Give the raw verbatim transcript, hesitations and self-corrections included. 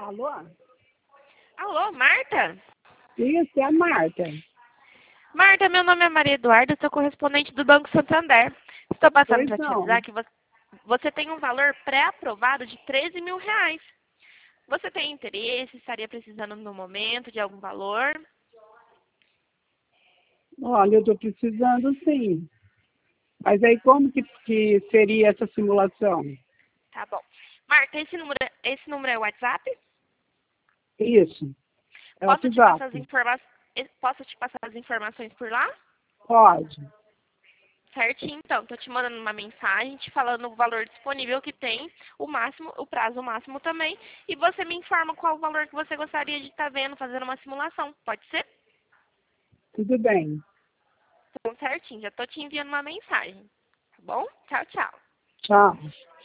Alô? Alô, Marta? Isso, é a Marta. Marta, meu nome é Maria Eduarda, sou correspondente do Banco Santander. Estou passando Pois para te não. avisar que você, você tem um valor pré-aprovado de treze mil reais. Você tem interesse? Estaria precisando no momento de algum valor? Olha, eu estou precisando sim. Mas aí como que, que seria essa simulação? Tá bom. Marta, esse número, esse número é o WhatsApp? Isso, é o Posso te passar as WhatsApp. informa Posso te passar as informações por lá? Pode. Certinho, então. Estou te mandando uma mensagem, te falando o valor disponível que tem, o máximo, o prazo máximo também, e você me informa qual o valor que você gostaria de estar vendo, fazendo uma simulação. Pode ser? Tudo bem. Então, certinho. Já estou te enviando uma mensagem. Tá bom? Tchau, tchau. Tchau.